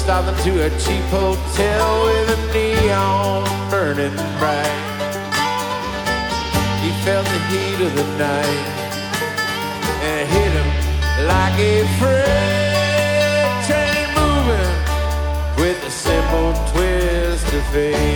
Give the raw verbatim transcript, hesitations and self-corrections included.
Stopped into a cheap hotel with a neon burning bright. He felt the heat of the night, and it hit him like a freight train moving with a simple twist of fate.